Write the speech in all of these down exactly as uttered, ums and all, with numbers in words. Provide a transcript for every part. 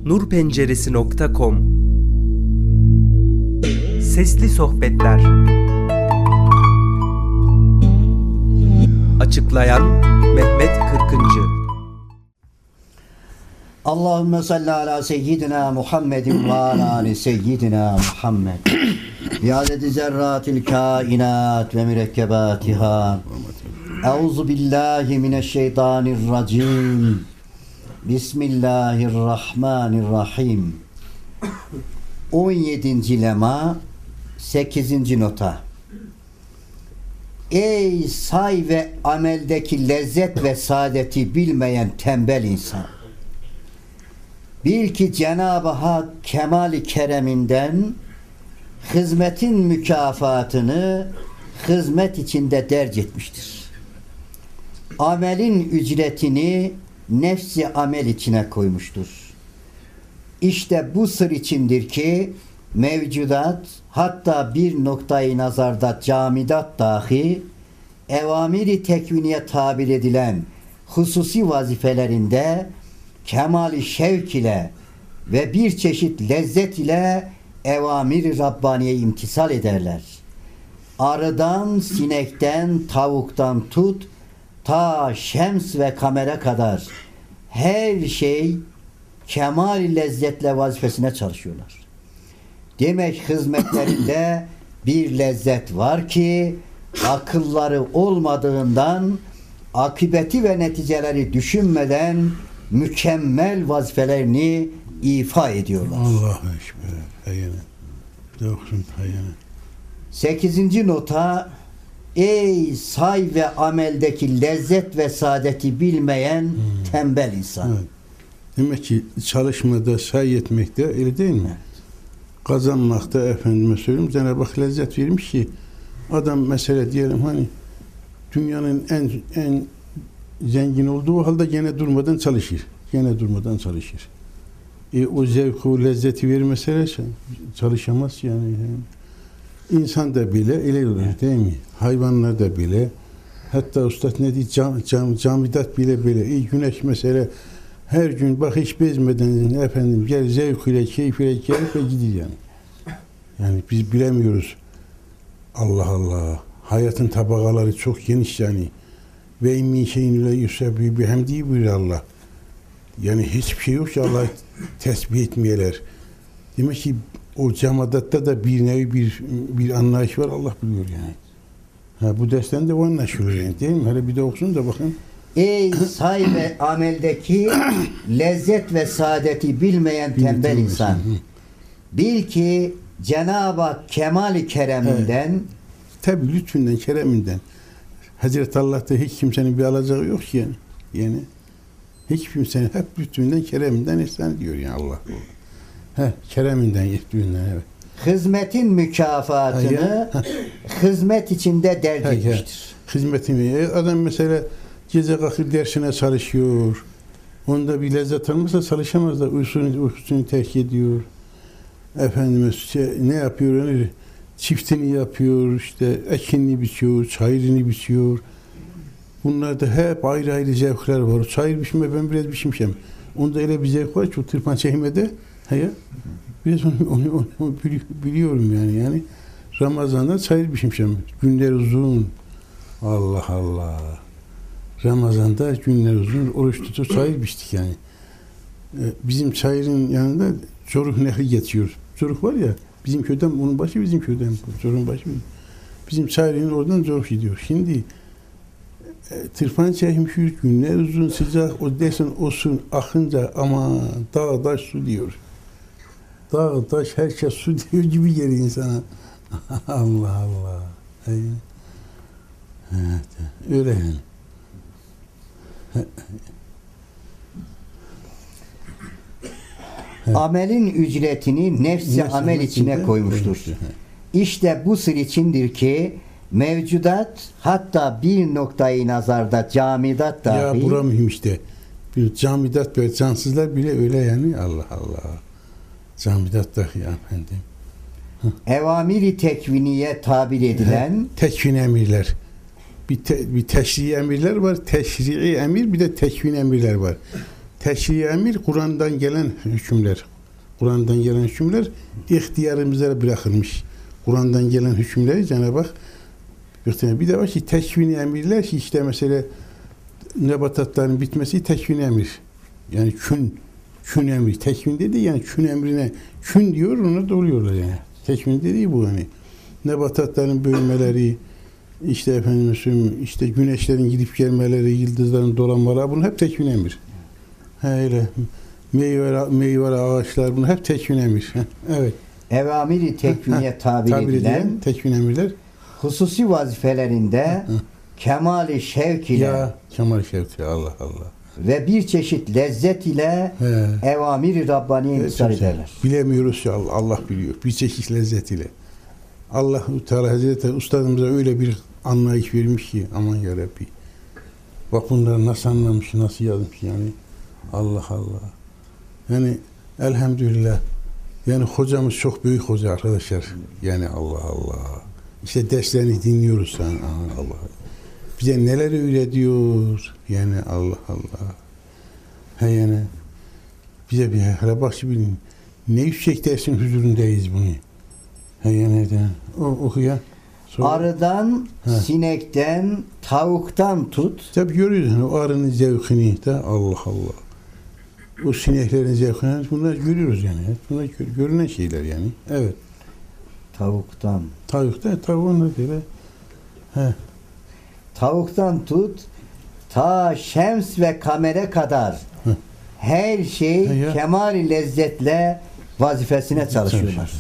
nurpenceresi nokta com. Sesli Sohbetler. Açıklayan Mehmet Kırkıncı. Allahümme salli ala seyyidina Muhammedin ve ala ali seyyidina Muhammed. Biadeti zerratil kainat ve mürekkebatiha. Euzu billahi mineşşeytanirracim. Bismillahirrahmanirrahim. on yedinci lema, sekizinci nota. Ey say ve ameldeki lezzet ve saadeti bilmeyen tembel insan! Bil ki Cenab-ı Hak kemali kereminden hizmetin mükafatını hizmet içinde derc etmiştir. Amelin ücretini nefsi amel içine koymuştur. İşte bu sır içindir ki mevcudat, hatta bir noktayı nazarda camidat dahi evamiri tekviniye tabir edilen hususi vazifelerinde kemali şevk ile ve bir çeşit lezzet ile evamiri Rabbaniye imtisal ederler. Arıdan, sinekten, tavuktan tut, ta şems ve kamera kadar her şey kemal lezzetle vazifesine çalışıyorlar. Demek hizmetlerinde bir lezzet var ki akılları olmadığından akıbeti ve neticeleri düşünmeden mükemmel vazifelerini ifa ediyorlar. Allahu Ekber. Hayene. Doksun hayene. Sekizinci nota. Ey say ve ameldeki lezzet ve saadeti bilmeyen hmm. tembel insan. Evet. Demek ki çalışmada, say etmekte öyle değil mi? Evet. Kazanmakta efendime söyleyeyim Cenab-ı Hak lezzet vermiş ki adam mesela diyelim hani dünyanın en en zengin olduğu halde gene durmadan çalışır. Gene durmadan çalışır. E, o zevki, o lezzeti vermese çalışamaz yani. yani. İnsan da bile öyle olur değil mi? Hayvanlar da bile, hatta ustad ne diyor, cam, cam, camidat bile böyle. İyi güneş mesela her gün bak hiç bezmeden efendim gel zevkiyle, keyfiyle gelip ve gidiyor yani. Yani biz bilemiyoruz. Allah Allah. Hayatın tabakaları çok geniş yani. Ve immin şeyin ile yusabbi bihamdi buyuruyor Allah. Yani hiçbir şey yok ki Allah'ı tesbih etmeyeler. Demek ki o camadatta da bir nevi bir bir anlayış var, Allah biliyor yani. Ha, bu dersten de o anlaşılıyor yani, değil mi? Hele bir de okusun da bakın. Ey say ve ameldeki lezzet ve saadeti bilmeyen tembel insan. Bil ki Cenab-ı Hak kemali kereminden, evet. Tabi lütfünden, kereminden. Hazreti Allah'ta hiç kimsenin bir alacağı yok ki yani. Yani hiç kimsenin hep lütfünden, kereminden ihsan diyor yani Allah. He, kereminden, lütfünden evet. Hizmetin mükafatını hizmet içinde derc etmiştir. Hizmetini. Adam mesela gece kalkır dersine çalışıyor. Onda bir lezzet almazsa çalışamaz da uykusunu, uykusunu terk ediyor. Efendime şey, ne yapıyor? Yani, çiftini yapıyor, işte ekinini biçiyor, çayırını biçiyor. Bunlarda hep ayrı ayrı zevkler var. Çayır biçme ben biraz biçmişim. Onda öyle bir zevk var ki o tırpan çekmede. Hayır. Biraz onu, onu, onu, onu biliyorum yani. Yani Ramazan'da çayır biçmişim. Günler uzun. Allah Allah. Ramazan'da günler uzun. Oruç tutup çayır biçtik yani. Bizim çayırın yanında Coruk Nehri geçiyor. Coruk var ya, bizim köyden, onun başı bizim köyden. Coruk'un başı bizim çayırın oradan Coruk gidiyor. Şimdi e, tırpan çekmişiz, günler uzun, sıcak, o dersen o su akınca aman dağ taş su diyor. Dağ taş herkes su diyor gibi geliyor insana. Allah Allah. Evet, öyle yani. Amelin ücretini nefsi Nefsi amel içine içinde koymuştur. İşte bu sır içindir ki mevcudat, hatta bir noktayı nazarda camidat dahi. Ya bura mühim işte. Bir camidat böyle cansızlar bile öyle yani. Allah Allah. Camidat dahi ya efendim. Evamiri tekviniye tabir edilen tekvin emirler. Bir, te, bir teşri emirler var. Teşrii emir, bir de tekvin emirler var. Teşri emir Kur'an'dan gelen hükümler. Kur'an'dan gelen hükümler ihtiyarımıza bırakılmış. Kur'an'dan gelen hükümleri Cenab-ı Hak bir de var ki teşvini emirler ki işte mesela nebatatların bitmesi teşvini emir. Yani kün, kün emri. Teşvin dedi yani kün emrine kün diyor ona da oluyorlar yani. Teşvin dediği bu hani. Nebatatların bölmeleri, işte efendim işte güneşlerin gidip gelmeleri, yıldızların dolanmaları bunlar hep tekvin emir. He öyle. Meyve, meyve ağaçlar bunlar hep tekvin emir. Evet. Evamiri tekviniye tabir, tabir edilen, edilen tekvin emirler hususi vazifelerinde kemali şevk ile ya kemal şevk Allah Allah. Ve bir çeşit lezzet ile He. evamiri Rabbani'ye intisar ederler. Bilemiyoruz ya Allah, Allah biliyor. Bir çeşit lezzet ile. Allah-u Teala Hazretleri Ustadımıza öyle bir anlayış vermiş ki aman ya Rabbi. Bak bunları nasıl anlamış, nasıl yazmış yani. Allah Allah. Yani elhamdülillah. Yani hocamız çok büyük hoca arkadaşlar. Yani Allah Allah. İşte derslerini dinliyoruz sen. Allah Allah. Bize neler öğretiyor. Yani Allah Allah. He yani. Bize bir hele bak şimdi ne yüksek dersin huzurundayız bunu. He yani de. O okuyan. Sonra, arıdan, he. sinekten, tavuktan tut. Tabii görüyoruz hani o arının zevkini de Allah Allah. O sineklerin zevkini bunlar görüyoruz yani. Bunlar görünen şeyler yani. Evet. Tavuktan. Tavuk da tavuğun da böyle. He. Tavuktan tut ta şems ve kamere kadar Hı. her şey He ya. kemal-i lezzetle vazifesine çalışıyorlar.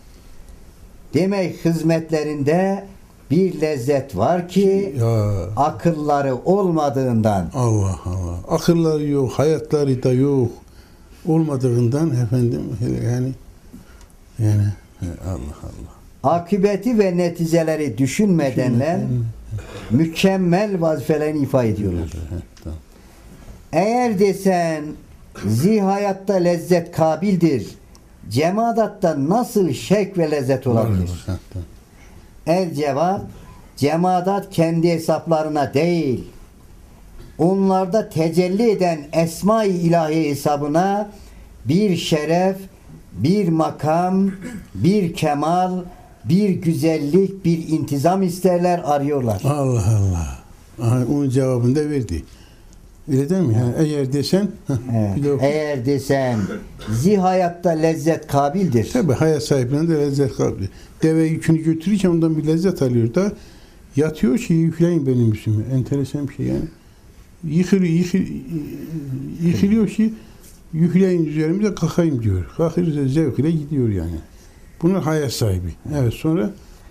Demek hizmetlerinde bir lezzet var ki Ya. akılları olmadığından Allah Allah. Akılları yok, hayatları da yok. Olmadığından efendim yani yani Allah Allah. akıbeti ve neticeleri düşünmedenler mükemmel vazifelerini ifade ediyorlar. Tamam. Eğer desen zihayatta lezzet kabildir, cemadatta nasıl şek ve lezzet olabilir? El cevap, cemadat kendi hesaplarına değil, onlarda tecelli eden esma-i ilahi hesabına bir şeref, bir makam, bir kemal, bir güzellik, bir intizam isterler, arıyorlar. Allah Allah. Aha, onun cevabını da verdi. Öyle değil mi? Yani eğer desen Evet. bir de oku. Eğer desen zihayatta lezzet kabildir. Tabii hayat sahibine de lezzet kabli. Deve yükünü götürürken ondan bir lezzet alıyor da yatıyor ki yükleyin benim üstüme. Enteresan bir şey yani. Yıkılıyor, yıkıl, yıkılıyor ki yükleyin üzerimize kalkayım diyor. Kalkırsa zevk ile gidiyor yani. Bunlar hayat sahibi. Evet sonra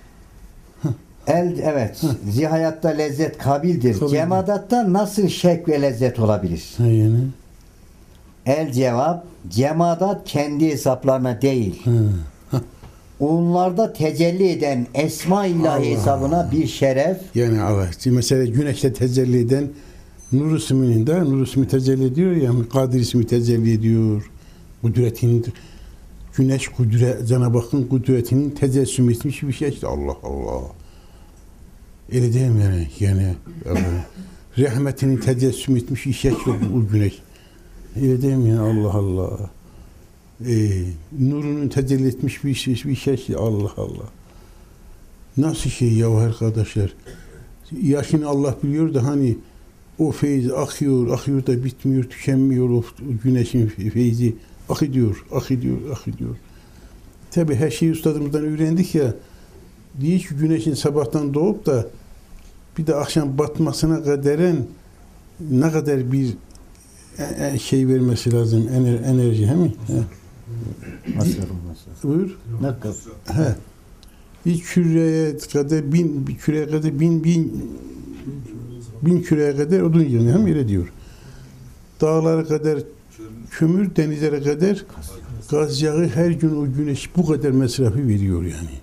El evet. Zihayatta lezzet kabildir. Kabildir. Cemadatta nasıl şek ve lezzet olabilir? ha yani. El cevap, cemadat kendi hesaplarına değil, Ha. onlarda tecelli eden esma ilahi Allah. hesabına bir şeref, Yani Allah. Şimdi mesela güneşte tecelli eden nur isminin de nur ismi tecelli ediyor ya, Kadir ismi tecelli ediyor. Kudretinin güneş kudret, Cenab-ı Hakk'ın kudretinin tecessüm etmiş bir şey işte. Allah Allah. Öyle değil mi yani? Yani evet. Rahmetinin tecessüm etmiş bir şey işte bu güneş. Öyle değil mi yani? Allah Allah. Ee, nurunun tecelli etmiş bir şey, bir şey işte. Allah Allah. Nasıl şey ya arkadaşlar? Yaşını Allah biliyor da hani o feyiz akıyor, akıyor da bitmiyor, tükenmiyor o güneşin feyzi. Ak ediyor, ak ediyor, ak ediyor. Tabi her şeyi ustadımızdan öğrendik ya. Diyor ki güneşin sabahtan doğup da bir de akşam batmasına kadaren ne kadar bir şey vermesi lazım, ener, enerji, he mi? He. nasıl olması? Buyur. Ne kadar? He. Bir küreye kadar bin, bir küreye kadar bin, bin, bin küreye kadar odun yanıyor, hem öyle diyor. Dağlara kadar kömür, denizlere kadar gaz yağı, her gün o güneş bu kadar mesrafı veriyor yani.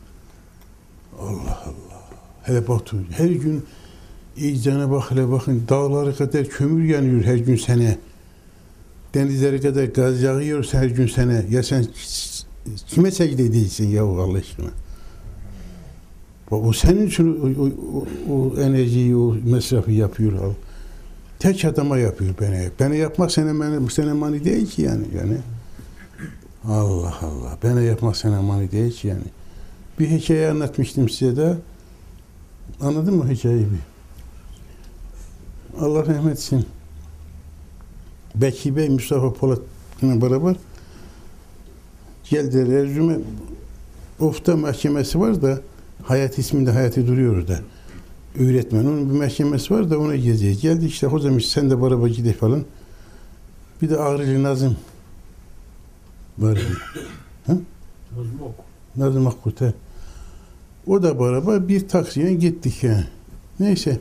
Allah Allah. Hele bakın, her gün iyicene bak, hele bakın, dağlara kadar kömür yanıyor her gün sene. Denizlere kadar gaz yağıyorsa her gün sene. Ya sen kime secde değilsin ya Allah aşkına? O senin için o, o, o, o enerjiyi, o mesrafı yapıyor. tek adama yapıyor beni. Beni yapmak sana mani, sana mani değil ki yani. yani. Allah Allah. Beni yapmak sana mani değil ki yani. Bir hikaye anlatmıştım size de. Anladın mı hikayeyi? Allah rahmet etsin. Bekir Bey, Mustafa Polat'la beraber geldiler Erzurum'a. Ofta mahkemesi var da Hayat isminde Hayati duruyor da. Öğretmen. Onun bir mahkemesi var da ona geziyor. Geldi işte hocam sen de beraber gidelim falan. Bir de Ağrılı Nazım var. Ha? Nazım Akkurt. Nazım Akkurt. He. O da beraber bir taksiye gittik yani. Neyse.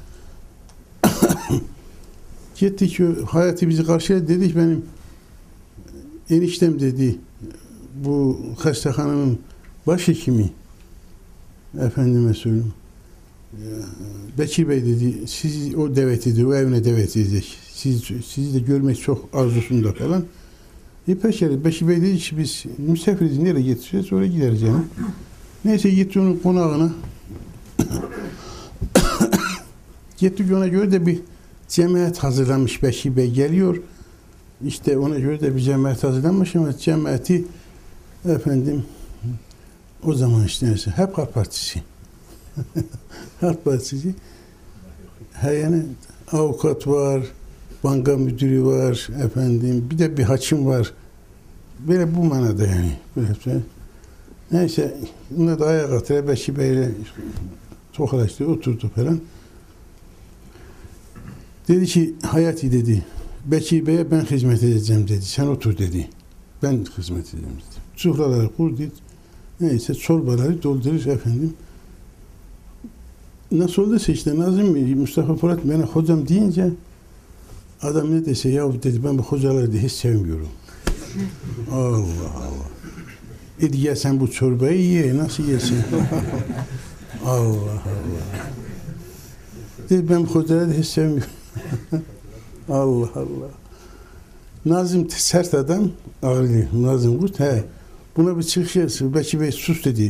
Gittik, Hayati bizi karşıladı, dedik benim eniştem dedi, bu hastanenin başhekimi, efendime söyleyeyim, Bekir Bey dedi, siz o davet ediyor, o evine davet edecek, siz, sizi de görmek çok arzusunda falan. E peki, Bekir Bey dedi ki biz misafiriz, nereye getireceğiz, oraya gideriz yani. Neyse gitti onun konağına. Gittik, ona göre de bir cemaat hazırlanmış, Bekir Bey geliyor. İşte ona göre de bir cemaat hazırlanmış ama cemaati efendim o zaman işte neyse hep Halk Partisi. Halk Partisi. Her yani avukat var, banka müdürü var, efendim bir de bir hakim var. Böyle bu manada yani. Böyle neyse bunlar da ayağa kalktı. Bekir Bey'le tokalaştı, oturdu falan. Dedi ki Hayati dedi, Bekir Bey'e ben hizmet edeceğim dedi. Sen otur dedi. Ben hizmet edeceğim dedi. Sufraları kur dedi. Neyse çorbaları doldurur efendim. Nasıl olduysa işte Nazım Mustafa Polat bana hocam deyince adam ne dese ya dedi ben bu hocaları da hiç sevmiyorum. Allah Allah. Dedi ya sen bu çorbayı ye nasıl yersin? Allah Allah. Dedi ben bu hocaları da hiç sevmiyorum. Allah Allah. Nazım sert adam, ağırlı. Nazım Kurt, he. Buna bir çıkış yapsın. Bekir Bey sus dedi.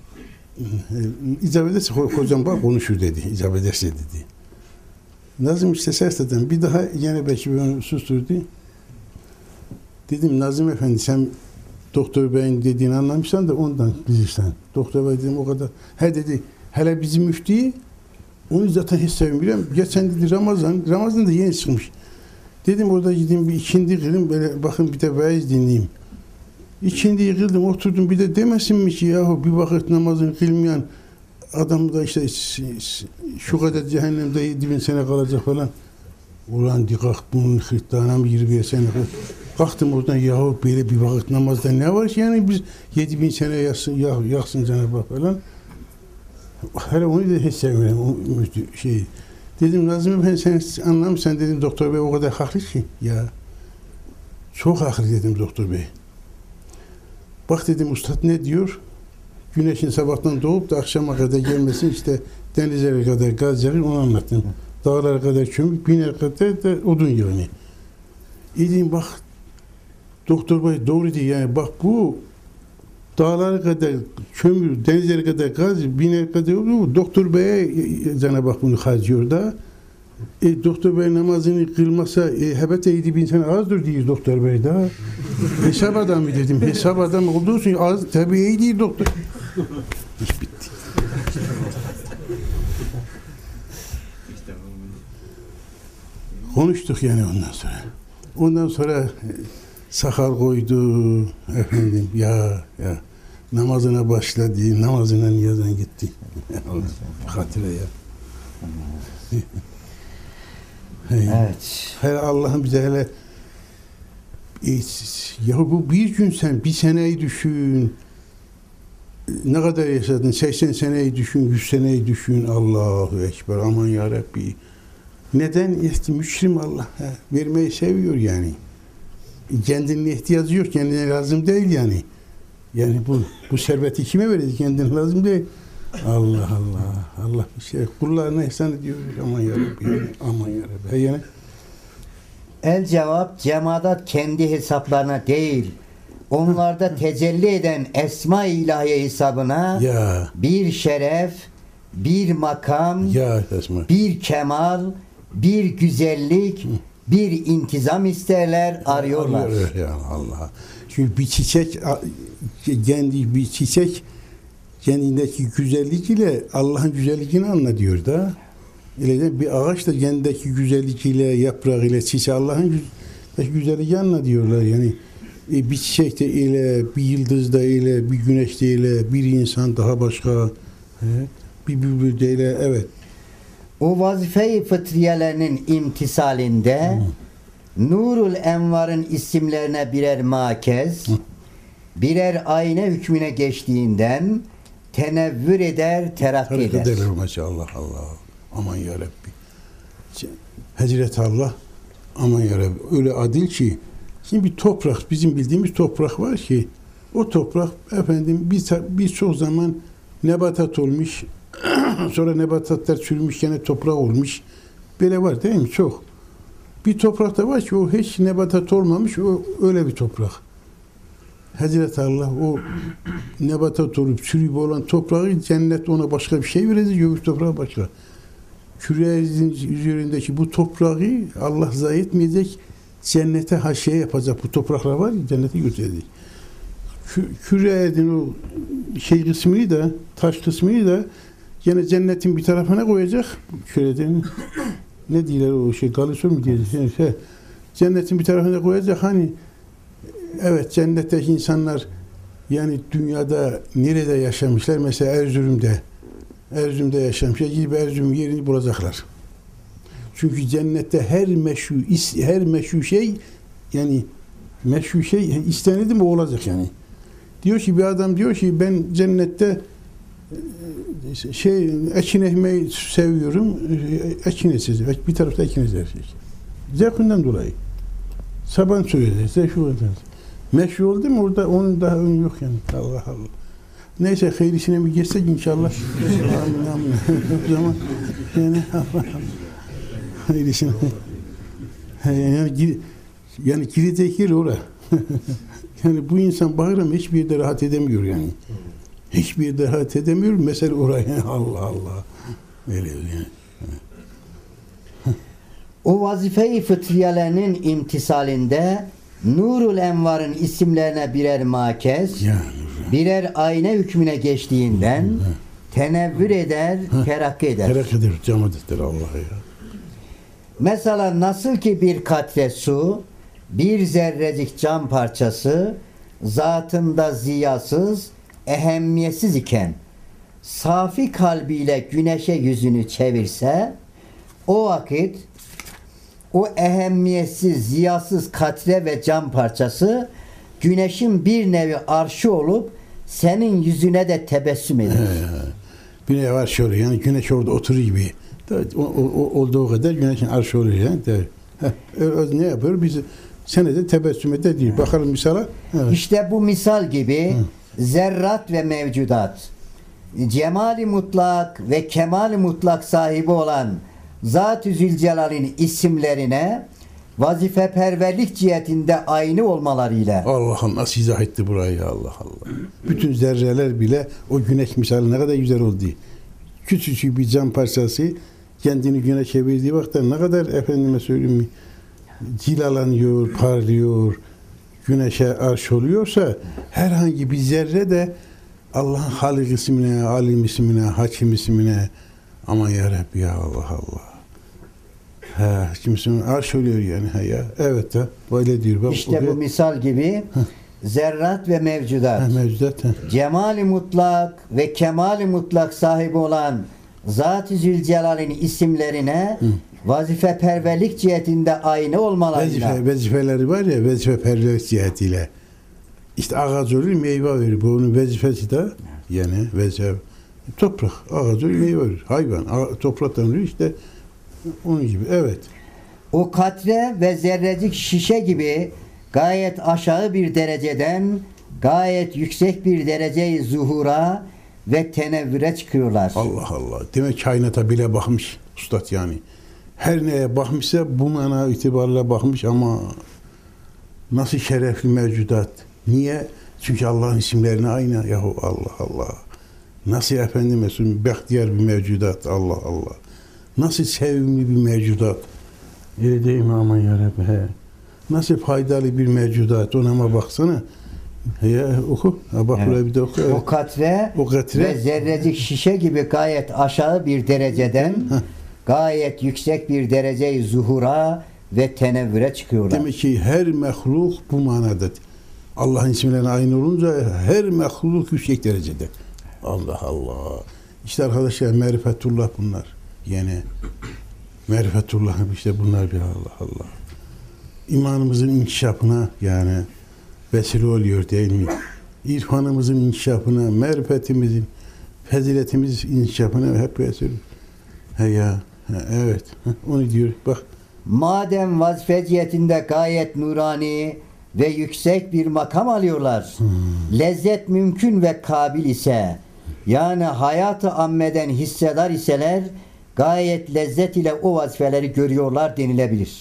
İcap ederse hocam bak konuşur dedi. İcap ederse dedi. Nazım işte sert adam. Bir daha yine Bekir Bey onu susturdu. Dedim Nazım Efendi sen Doktor Bey'in dediğini anlamışsan da ondan bilirsen. Doktor Bey dedim o kadar. He dedi hele bizim müftüyü onu zaten hiç sevmiyorum. Geçen dedi Ramazan, Ramazan da yeni çıkmış. Dedim orada gideyim bir ikindi kılayım, böyle bakın bir de vaiz dinleyeyim. İkindiyi kıldım, oturdum bir de demesin mi ki yahu bir vakit namazını kılmayan adam da işte şu kadar cehennemde yedi bin sene kalacak falan. Ulan di kalk bunun hırtlağına mı yirmi sene kalk. Kalktım oradan yahu böyle bir vakit namazda ne var ki yani biz yedi bin sene yaksın, yahu, yaksın Cenab-ı Hak falan. Hele onu da hiç sevmiyorum. Şey. Dedim Nazım Efendi sen anlamışsan dedim Doktor Bey o kadar haklı ki ya. Çok haklı dedim Doktor Bey. Bak dedim ustad ne diyor? Güneşin sabahtan doğup da akşama kadar gelmesin işte denizlere kadar gaz yakın onu anlattım. Dağlara kadar kömür, biner kadar da odun yani. Dedim bak Doktor Bey doğru değil yani bak bu dağlara kadar kömür, denizlere kadar gaz, biner kadar olur. Doktor Bey'e Cenab-ı Hak bunu harcıyor da. E, Doktor Bey namazını kılmasa e, hebete yedi bin sene azdır diyor Doktor Bey da. Hesap adamı dedim. Hesap adamı olduğu için az tabii iyi değil doktor. İş bitti. Konuştuk yani ondan sonra. Ondan sonra e, sakal koydu efendim ya ya namazına başladı, namazına niyazdan gitti. Hatıra ya. Evet. Hele Allah'ım bize hele e, ya bu bir gün sen bir seneyi düşün. Ne kadar yaşadın? seksen seneyi düşün, yüz seneyi düşün. Allahu Ekber. Aman ya Rabbi. Neden? İşte müşrim Allah. He, vermeyi seviyor yani. Kendinin ihtiyacı yok. Kendine lazım değil yani. Yani bu bu serveti kime verecek? Kendine lazım değil. Allah Allah. Allah bir şey. Kullarına ihsan ediyor. Aman ya Rabbi. Aman ya Rabbi. Yani El cevap cemaat kendi hesaplarına değil, onlarda tecelli eden esma-i ilahiye hesabına ya bir şeref, bir makam, ya Esma. bir kemal, bir güzellik, bir intizam isterler, arıyorlar. Arıyor ya Allah. Çünkü bir çiçek kendi bir çiçek kendindeki güzellik ile Allah'ın güzelliğini anlatıyor da. Öyle de bir ağaç da kendindeki güzellik ile, yaprağı ile, çiçeği Allah'ın güzelliğini anlatıyorlar. Yani bir çiçek de ile, bir yıldız da ile, bir güneş de ile, bir insan daha başka, bir bülbül de ile, evet. O vazife-i fıtriyelerinin imtisalinde hmm. Nurul Envar'ın isimlerine birer makez, hmm. birer ayna hükmüne geçtiğinden tenevvür eder, terakki Hareket eder. ederler maşallah Allah. Aman ya Rabbi. Hazreti Allah, aman ya Rabbi. Öyle adil ki, şimdi bir toprak, bizim bildiğimiz toprak var ki, o toprak efendim biz birçok zaman nebatat olmuş, sonra nebatatlar çürümüş, gene toprak olmuş. Böyle var değil mi? Çok. Bir toprakta var ki o hiç nebatat olmamış, o öyle bir toprak. Hazreti Allah o nebatat olup çürüyüp olan toprağı cennet ona başka bir şey verecek, öbür toprağı başka. Kürenin üzerindeki bu toprağı Allah zayi etmeyecek, cennete haşiye yapacak. Bu topraklar var ya, cennete götürecek. Kürenin o şey kısmını da, taş kısmını da yine cennetin bir tarafına koyacak. Küreden ne diyorlar o şey, galisyon mu diyecek? Yani şey, cennetin bir tarafına koyacak. Hani evet, cennetteki insanlar yani dünyada nerede yaşamışlar? Mesela Erzurum'da. Erzurum'da yaşamışlar. Gidip Erzurum yerini bulacaklar. Çünkü cennette her meşru, her meşru şey, yani meşru şey istenildi mi olacak yani. Diyor ki bir adam diyor ki ben cennette şey ekin ekmeği seviyorum. Ekin ekeceğiz. Bir tarafta ekin ekeceğiz. Zevkinden dolayı. Saban söyleyeceğiz. Zevki olacağız. Meşru oldu mu orada onun daha önü yok yani. Allah Allah. Neyse hayırlısına bir geçsek inşallah. Amin amin. O zaman yani Allah Allah. Hayırlısına. Yani, yani girecek yer oraya. Yani bu insan bayram hiçbir yerde rahat edemiyor yani. Hiçbir yerde rahat edemiyor. Mesela oraya Allah Allah. Öyle yani. O vazife-i fıtriyelerinin imtisalinde Nurul Envar'ın isimlerine birer makez, ya, birer ayna hükmüne geçtiğinden hı. tenevvür eder, hı. terakki eder. Terakki eder, cam eder Allah ya. Mesela nasıl ki bir katre su, bir zerrecik cam parçası zatında ziyasız, ehemmiyetsiz iken safi kalbiyle güneşe yüzünü çevirse o vakit o ehemmiyetsiz, ziyasız katre ve cam parçası güneşin bir nevi arşı olup senin yüzüne de tebessüm eder. Bir nevi arşı oluyor. Yani güneş orada oturur gibi. O, o, o, olduğu kadar güneşin arşı oluyor. Yani. Heh, ne yapıyor? Biz senede tebessüm eder diyor. Bakalım misala. Evet. İşte bu misal gibi Hı. zerrat ve mevcudat, cemali mutlak ve kemali mutlak sahibi olan Zat-ı Zülcelal'in isimlerine vazifeperverlik cihetinde aynı olmalarıyla. Allah'ım nasıl izah etti burayı Allah Allah. Bütün zerreler bile o güneş misali ne kadar güzel oldu. Küçücük bir cam parçası kendini güneşe çevirdiği vakti ne kadar efendime söyleyeyim cilalanıyor, parlıyor, güneşe arş oluyorsa herhangi bir zerre de Allah'ın Halik ismine, Alim ismine, Hakim ismine, aman ya Rabbi ya Allah Allah. Ha, kimsenin arş oluyor yani ha ya. Evet de böyle diyor. Bak, işte bu misal gibi zerrat ve mevcudat. Ha, mevcudat. Ha. Cemali mutlak ve kemali mutlak sahibi olan Zat-ı Zülcelal'in isimlerine Hı. vazifeperverlik cihetinde aynı olmalarıyla. Vazife, vazifeleri var ya, vazifeperverlik cihetiyle. İşte ağaç olur, meyve verir. Bu onun vazifesi de yani vazife. Toprak, ağaç olur, meyve verir. Hayvan, topraktan oluyor işte onun gibi. Evet. O katre ve zerrecik şişe gibi gayet aşağı bir dereceden gayet yüksek bir dereceyi zuhura ve tenevvüre çıkıyorlar. Allah Allah. Demek kainata bile bakmış ustad yani. Her neye bakmışsa bu mana itibarıyla bakmış ama nasıl şerefli mevcudat. Niye? Çünkü Allah'ın isimlerine aynı. Yahu Allah Allah. Nasıl efendim mesela behtiyar bir mevcudat. Allah Allah. Nasıl sevimli bir mevcudat. Öyle değil mi aman yarabbim he. Nasıl faydalı bir mevcudat. Ona ama baksana. Ya oku. Ha, bak Evet. buraya bir de oku. Evet. O katre, O katre- ve zerrecik şişe gibi gayet aşağı bir dereceden gayet yüksek bir dereceyi zuhura ve tenevvüre çıkıyorlar. Demek ki her mehluk bu manada. Allah'ın isimlerine aynı olunca her mehluk yüksek derecede. Allah Allah. İşte arkadaşlar merifetullah bunlar. Yani merifetullah işte bunlar bir Allah Allah. İmanımızın inkişafına yani vesile oluyor değil mi? İrfanımızın inkişafına, marifetimizin, faziletimiz inkişafına hep vesile. He ya, he, evet. Heh, onu diyor. Bak. Madem vazife cihetinde gayet nurani ve yüksek bir makam alıyorlar, Hmm. lezzet mümkün ve kabil ise, yani hayatı ammeden hissedar iseler, gayet lezzet ile o vazifeleri görüyorlar denilebilir.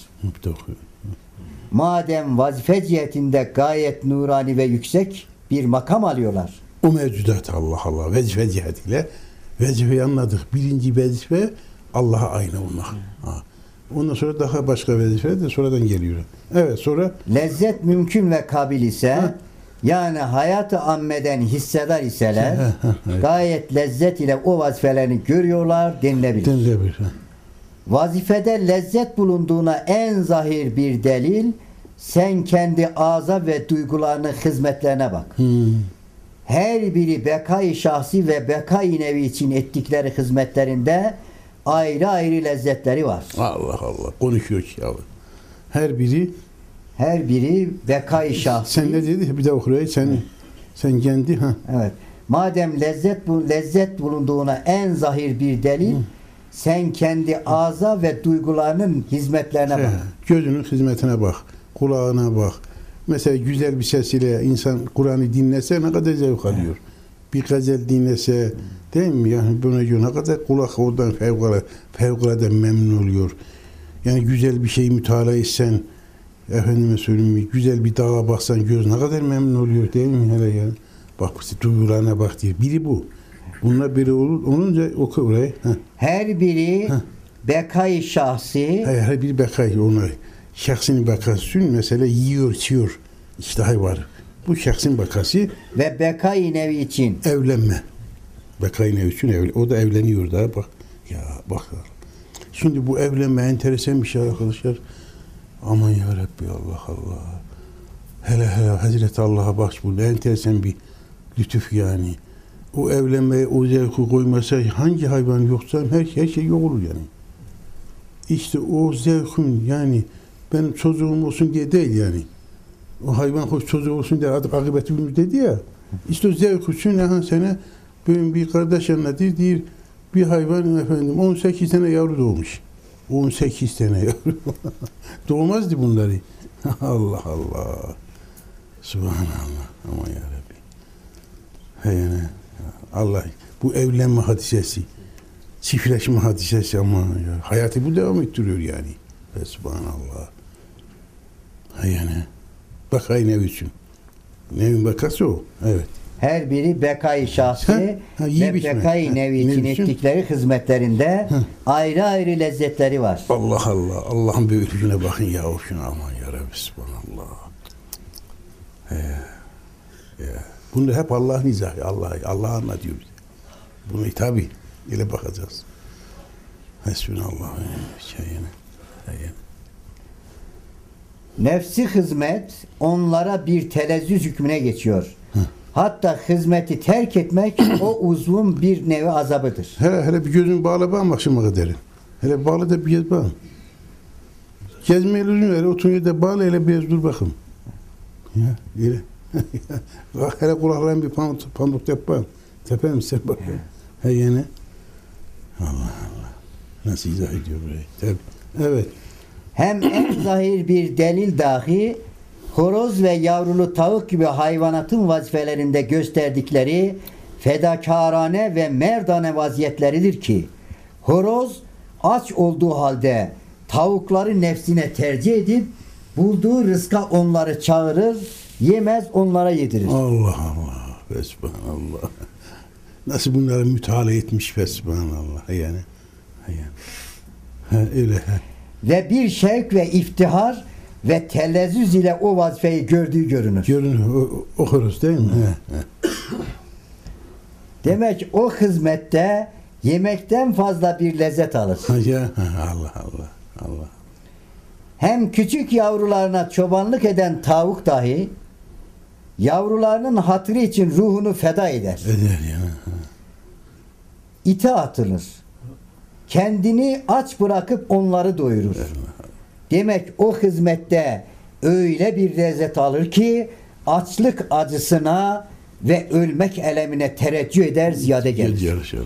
Madem vazife cihetinde gayet nurani ve yüksek bir makam alıyorlar. O mevcudat Allah Allah. Vazife cihetiyle vazifeyi anladık. Birinci vazife Allah'a aynı olmak. Ha. Ondan sonra daha başka vazife de sonradan geliyor. Evet sonra Lezzet mümkün ve kabil ise, Ha. yani hayatı ammeden hissedar iseler, Ha, ha, evet. gayet lezzet ile o vazifelerini görüyorlar denilebilir. denilebilir. Ha. Vazifede lezzet bulunduğuna en zahir bir delil, sen kendi ağza ve duygularının hizmetlerine bak. Hmm. Her biri bekayı şahsi ve bekayı nevi için ettikleri hizmetlerinde ayrı ayrı lezzetleri var. Allah Allah. Konuşuyor ki ya. Her biri Her biri bekayı şahsi. sen ne dedi? Bir de okurayı sen sen kendi ha. Evet. Madem lezzet bu lezzet bulunduğuna en zahir bir delil, sen kendi ağza ve duygularının hizmetlerine He, bak. gözünün hizmetine bak. Kulağına bak. Mesela güzel bir sesiyle insan Kur'an'ı dinlese ne kadar zevk alıyor. Bir gazel dinlese değil mi? Yani buna göre ne kadar kulak oradan fevkalade, fevkalade memnun oluyor. Yani güzel bir şey mütalaa etsen efendime söyleyeyim güzel bir dağa baksan göz ne kadar memnun oluyor değil mi? Hele yani. Bak işte duygularına bak diye. Biri bu. Bunlar biri olur, olunca oku orayı. Heh. Her biri Heh. bekayı şahsi Hayır, her bir bekay ona. Şahsın bakası mesela yiyor, içiyor. İştahı var. Bu şahsın bakası ve bekayı nevi için evlenme. Bekay ne için evlen? O da evleniyor da bak. Ya bak. Şimdi bu evlenme enteresan bir şey arkadaşlar. Aman ya Rabbi Allah Allah. Hele hele Hazreti Allah'a bak bu ne enteresan bir lütuf yani. O evlenmeye o zevki koymasa hangi hayvan yoksa her, her şey yok olur yani. İşte o zevkin yani benim çocuğum olsun diye değil yani. O hayvan hoş çocuğu olsun diye adı akıbeti bilmiş dedi ya. İşte o zevk için yani sana benim bir kardeş anlatıyor diyor bir hayvan efendim on sekiz tane yavru doğmuş. on sekiz tane yavru. Doğmazdı bunları. Allah Allah. Subhanallah. Aman yarabbi. He yani. Allah bu evlenme hadisesi. Çiftleşme hadisesi ama ya. Hayatı bu devam ettiriyor yani. Ve subhanallah. He yani. Bakay nevi için. Nevin bakası o. Evet. her biri bekayı şahsi Ha, ha, ve iyi biçme. bekayı Ha, nevi için ne biçim? ettikleri hizmetlerinde ayrı ayrı lezzetleri var. Allah Allah. Allah'ın büyüklüğüne bakın ya. Şuna aman ya Rabbi. Subhanallah. He. Ya. Bunu hep Allah'ın izahı. Allah Allah anlatıyor bize. Bunu tabi ile bakacağız. Hasbunallah. Şeyine. Hayır. Nefsi hizmet onlara bir telezzüz hükmüne geçiyor. Hatta hizmeti terk etmek o uzvun bir nevi azabıdır. Hele hele bir gözün bağla bak akşama kadar. Hele bağla da bir gez bak. Gezmeye lüzum ver. Oturun yerde bağla hele biraz dur bakın. Ya öyle. Bak hele kulaklarına bir pamuk, pamuk yap bak. Tepem sen bak. He yine. Allah Allah. Nasıl izah ediyor burayı? Tabii. Evet. Hem en zahir bir delil dahi horoz ve yavrulu tavuk gibi hayvanatın vazifelerinde gösterdikleri fedakarane ve merdane vaziyetleridir ki horoz aç olduğu halde tavukları nefsine tercih edip bulduğu rızka onları çağırır, yemez onlara yedirir. Allah Allah. Fesbhanallah. Nasıl bunları müteala etmiş Fesbhanallah. Yani. Yani. Ha, öyle. Ha. Ve bir şevk ve iftihar ve telezzüz ile o vazifeyi gördüğü görünür. Görünür. O- Okuruz değil mi? Ha, ha. Demek o hizmette yemekten fazla bir lezzet alır. Ha, ya. Ha, Allah Allah. Allah. Hem küçük yavrularına çobanlık eden tavuk dahi yavrularının hatırı için ruhunu feda eder. Eder ya. Ha. İte atılır. Kendini aç bırakıp onları doyurur. Demek o hizmette öyle bir lezzet alır ki açlık acısına ve ölmek elemine tereccüh eder, ziyade gelir. Yarışır.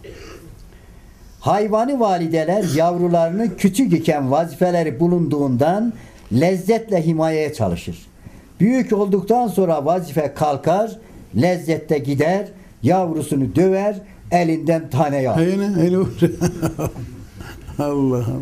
Hayvani valideler yavrularını küçük iken vazifeleri bulunduğundan lezzetle himayeye çalışır. Büyük olduktan sonra vazife kalkar, lezzette gider, yavrusunu döver, elinden tane alır. Öyle, öyle olur. Allah Allah.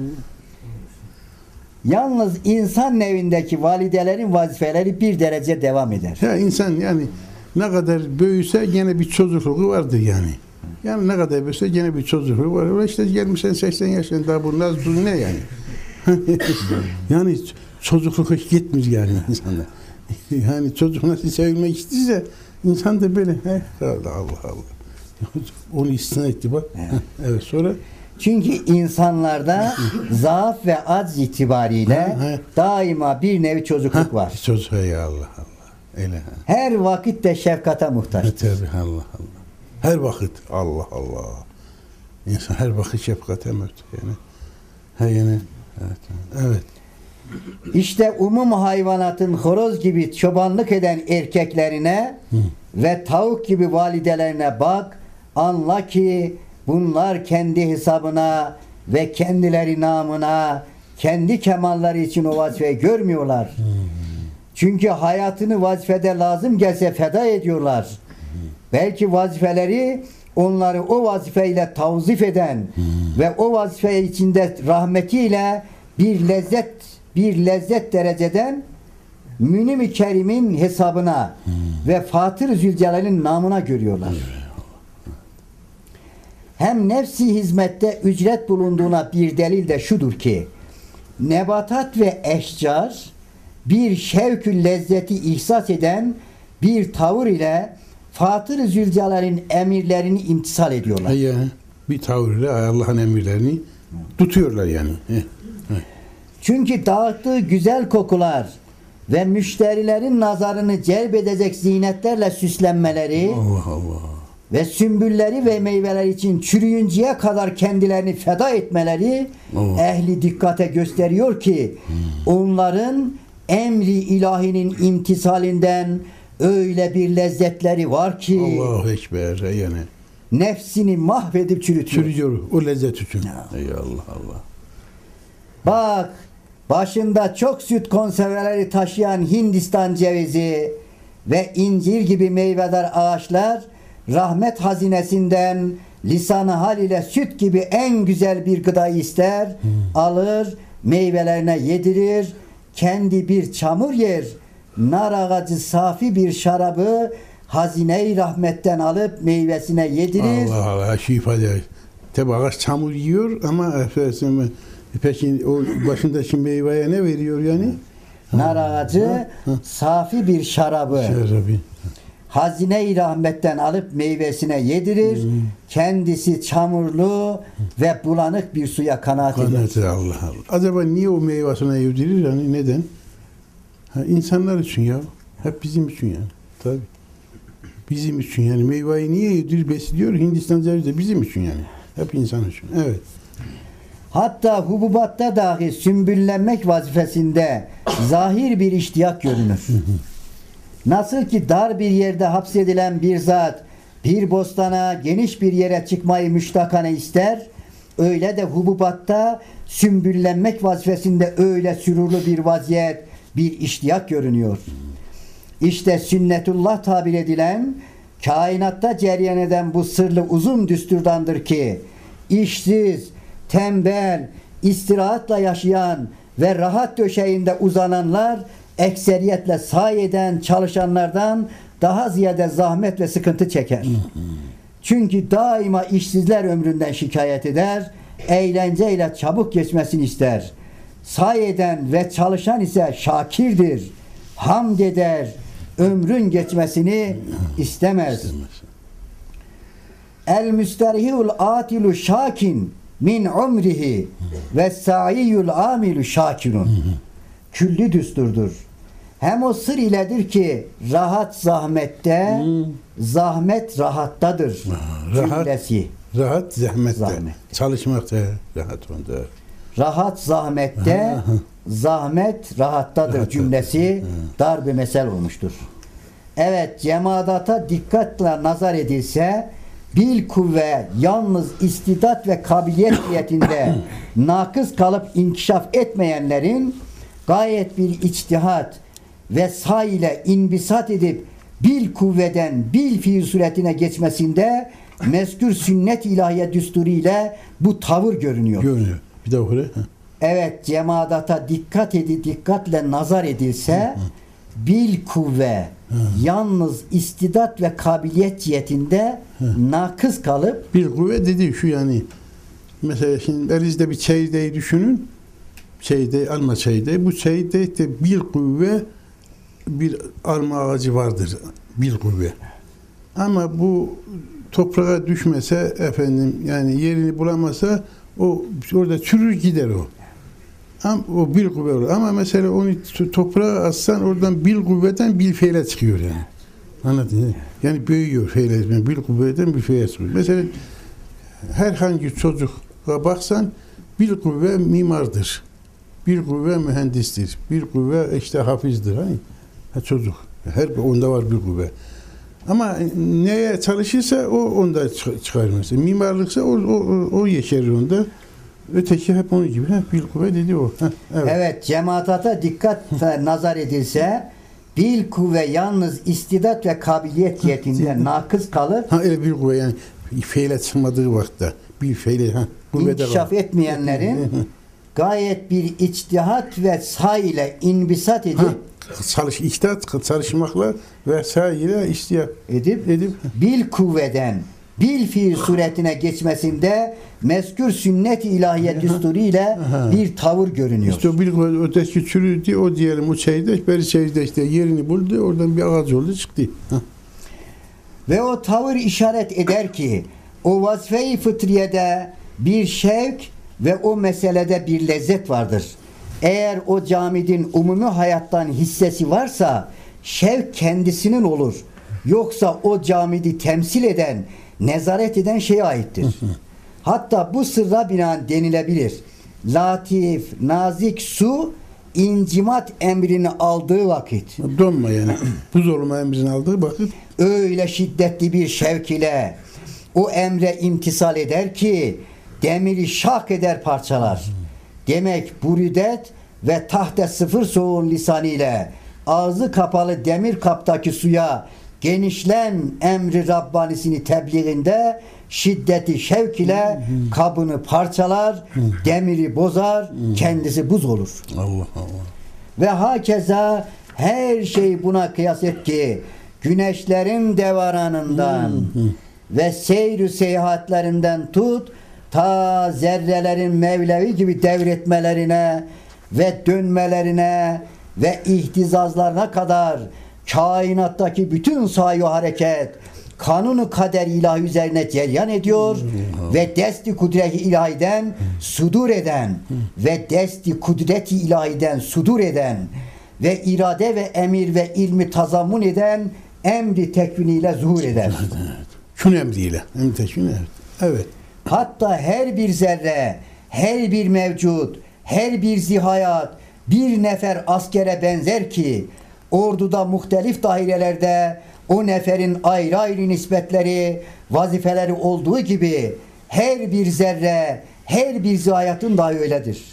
Yalnız insan nevindeki validelerin vazifeleri bir derece devam eder. Ya insan yani ne kadar büyüse gene bir çocukluğu vardır yani. Yani ne kadar büyüse gene bir çocukluğu var. Öyle işte gelmişsen seksen yaşında daha bu nazlı ne yani? Yani çocukluk hiç gitmiş yani insanda. Yani çocuk nasıl sevilmek istiyorsa insan da böyle he, Allah Allah. Onu istisna etti bak. Evet sonra Çünkü insanlarda zaaf ve acz itibariyle Ha, ha. daima bir nevi çocukluk var. çocuk ya Allah Allah. Öyle ha. Her vakit de şefkate muhtaçtır. Tabii Allah Allah. Her vakit Allah Allah. İnsan her vakit şefkate muhtaç yani. Ha yani evet. Evet. İşte umum hayvanatın horoz gibi çobanlık eden erkeklerine Hı. ve tavuk gibi validelerine bak, anla ki bunlar kendi hesabına ve kendileri namına, kendi kemalları için o vazifeyi görmüyorlar. Hı. Çünkü hayatını vazifede lazım gelse feda ediyorlar. Hı. Belki vazifeleri onları o vazifeyle tavzif eden Hı. ve o vazife içinde rahmetiyle bir lezzet bir lezzet dereceden Münim-i Kerim'in hesabına Hmm. ve Fatır-ı Zülcelal'in namına görüyorlar. Hem nefsi hizmette ücret bulunduğuna bir delil de şudur ki nebatat ve eşcar bir şevkü lezzeti ihsas eden bir tavır ile Fatır-ı Zülcelal'in emirlerini imtisal ediyorlar. Ha yani bir tavırla Allah'ın emirlerini tutuyorlar yani. Heh. Çünkü dağıttığı güzel kokular ve müşterilerin nazarını celbedecek zinetlerle süslenmeleri Allah Allah. ve sümbülleri ve meyveler için çürüyünceye kadar kendilerini feda etmeleri Allah. ehli dikkate gösteriyor ki onların emri ilahinin imtisalinden öyle bir lezzetleri var ki Allahu Ekber yani. nefsini mahvedip çürütüyor. Çürüyor o lezzet için. Ey Allah Allah. Bak, başında çok süt konserveleri taşıyan Hindistan cevizi ve incir gibi meyvedar ağaçlar rahmet hazinesinden lisan-ı hal ile süt gibi en güzel bir gıdayı ister, hmm. alır, meyvelerine yedirir, kendi bir çamur yer, nar ağacı safi bir şarabı hazine-i rahmetten alıp meyvesine yedirir. Allah Allah şifa der. Tabi ağaç çamur yiyor ama efendim, peki o başındaki meyveye ne veriyor yani? Nar ağacı Ha, ha. safi bir şarabı Şerabi. hazine-i rahmetten alıp meyvesine yedirir. Hmm. Kendisi çamurlu ve bulanık bir suya kanaat eder. Kanaat Allah Allah. Acaba niye o meyvesine yedirir yani neden? Ha, insanlar için ya. Hep bizim için yani. Tabii. Bizim için yani meyveyi niye yedirir besliyor? Hindistan cevizi de bizim için yani. Hep insan için. Evet. Hatta hububatta dahi sümbüllenmek vazifesinde zahir bir iştiyak görünür. Nasıl ki dar bir yerde hapsedilen bir zat bir bostana geniş bir yere çıkmayı müştakane ister, öyle de hububatta sümbüllenmek vazifesinde öyle sürurlu bir vaziyet, bir iştiyak görünüyor. İşte sünnetullah tabir edilen, kainatta cereyan eden bu sırlı uzun düsturdandır ki, işsiz, tembel, istirahatla yaşayan ve rahat döşeğinde uzananlar ekseriyetle sayeden çalışanlardan daha ziyade zahmet ve sıkıntı çeker. Çünkü daima işsizler ömründen şikayet eder, eğlenceyle çabuk geçmesini ister. Say eden ve çalışan ise şakirdir. Hamd eder, ömrün geçmesini istemez. El müsterihul atilu şakin min umrihi ve saiyul amilu şakirun. Külli düsturdur. Hem o sır iledir ki rahat zahmette, hmm. zahmet rahattadır. Rahat, cümlesi. Rahat zahmette. Zahmet. Çalışmakta rahat onda. Rahat zahmette, zahmet rahattadır Rahat cümlesi dar bir mesel olmuştur. Evet, cemadata dikkatle nazar edilse bil kuvve yalnız istidat ve kabiliyet niyetinde nakız kalıp inkişaf etmeyenlerin gayet bir içtihat ve say ile inbisat edip bil kuvveden bil fiil suretine geçmesinde mezkür sünnet ilahiye düsturu ile bu tavır görünüyor. Görünüyor. Bir de oku. Evet, cemadata dikkat edip dikkatle nazar edilse hı hı. bil kuvve hı. yalnız istidat ve kabiliyet cihetinde hı. nakız kalıp bil kuvve dedi şu yani mesela şimdi elinizde bir çeyreği düşünün. Çeyreği, alma çeyreği. Bu çeyreğde bil kuvve bir alma ağacı vardır. Bil kuvve. Ama bu toprağa düşmese efendim yani yerini bulamasa o orada çürür gider o. Ama o bil kuvve olur. Ama mesela onu toprağa atsan oradan bil kuvveden bil feyle çıkıyor yani. Anladın mı? Yani büyüyor feyle. Bil kuvveden bil feyle çıkıyor. Mesela herhangi çocuğa baksan bil kuvve mimardır. Bil kuvve mühendistir. Bil kuvve işte hafizdir. Hani? Ha, çocuk. Her onda var bil kuvve. Ama neye çalışırsa o onda çıkar mesela. Mimarlıksa o, o, o yeşerir onda. Öteki hep onun gibi. Heh, bil kuvve dedi o. Heh, evet. evet, cematata dikkat ve nazar edilse bil kuvve yalnız istidat ve kabiliyet niyetinde nakız kalıp ha öyle bil kuvve yani feyle çıkmadığı vakitte bil feyle ha inkişaf etmeyenlerin gayet bir içtihat ve say ile inbisat edip ha, çalış içtihat çalışmakla ve say ile istiyat edip edip bil kuvveden bil fiil suretine geçmesinde mezkür sünnet-i ilahiye düsturu ile bir tavır görünüyor. İşte o bil kuvve öteki çürüdü o diyelim o çeyde beri çeyde işte yerini buldu oradan bir ağaç oldu çıktı. Ha. Ve o tavır işaret eder ki o vazife-i fıtriyede bir şevk ve o meselede bir lezzet vardır. Eğer o camidin umumi hayattan hissesi varsa şevk kendisinin olur. Yoksa o camidi temsil eden, nezaret eden şeye aittir. Hatta bu sırra binaen denilebilir. Latif, nazik su incimat emrini aldığı vakit. Donma yani. Buz olma emrini aldığı vakit. Öyle şiddetli bir şevk ile o emre imtisal eder ki demiri şak eder parçalar. Demek buridet ve tahte sıfır soğuğun lisanı ile ağzı kapalı demir kaptaki suya genişlen emri Rabbanisini tebliğinde şiddeti şevk ile kabını parçalar, demiri bozar, kendisi buz olur. Allah Allah. Ve hakeza her şey buna kıyas et ki güneşlerin devaranından ve seyr-ü seyahatlerinden tut ta zerrelerin Mevlevi gibi devretmelerine ve dönmelerine ve ihtizazlarına kadar kainattaki bütün sahi hareket kanunu kader ilahi üzerine ceryan ediyor ve desti kudret-i ilahiden sudur eden ve desti kudret-i ilahiden sudur eden ve irade ve emir ve ilmi tazammun eden emri tekviniyle zuhur eder. Şun emriyle. Emri tekvini evet. Evet. Hatta her bir zerre, her bir mevcut, her bir zihayat bir nefer askere benzer ki orduda muhtelif dairelerde o neferin ayrı ayrı nispetleri, vazifeleri olduğu gibi her bir zerre, her bir zihayatın da öyledir.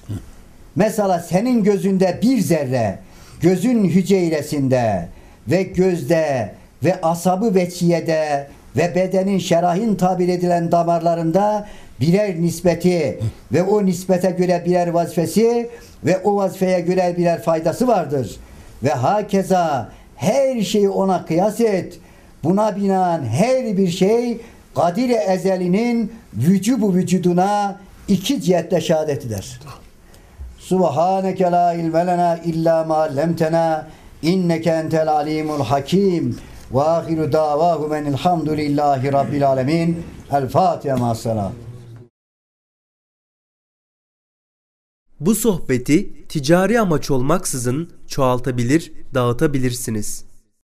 Mesela senin gözünde bir zerre, gözün hücresinde ve gözde ve asabı veçiyede ve bedenin şerahin tabir edilen damarlarında birer nispeti ve o nispete göre birer vazifesi ve o vazifeye göre birer faydası vardır. Ve hakeza her şeyi ona kıyas et. Buna binaen her bir şey Kadir-i Ezeli'nin vücubu vücuduna iki cihette şehadet eder. Subhaneke la ilme lena illa ma allamtena inneke entel alimul hakim ve ahiru davahu menilhamdülillahi rabbil alemin. El Fatiha ma'as-salam. Bu sohbeti ticari amaç olmaksızın çoğaltabilir, dağıtabilirsiniz.